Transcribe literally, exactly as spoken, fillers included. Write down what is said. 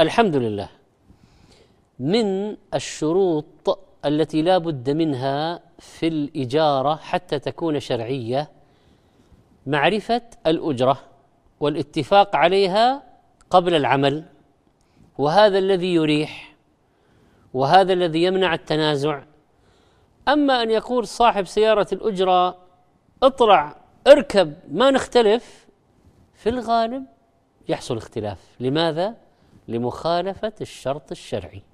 الحمد لله، من الشروط التي لا بد منها في الإجارة حتى تكون شرعية معرفة الأجرة والاتفاق عليها قبل العمل، وهذا الذي يريح وهذا الذي يمنع التنازع. أما أن يقول صاحب سيارة الأجرة اطلع اركب ما نختلف، في الغالب يحصل اختلاف. لماذا؟ لمخالفة الشرط الشرعي.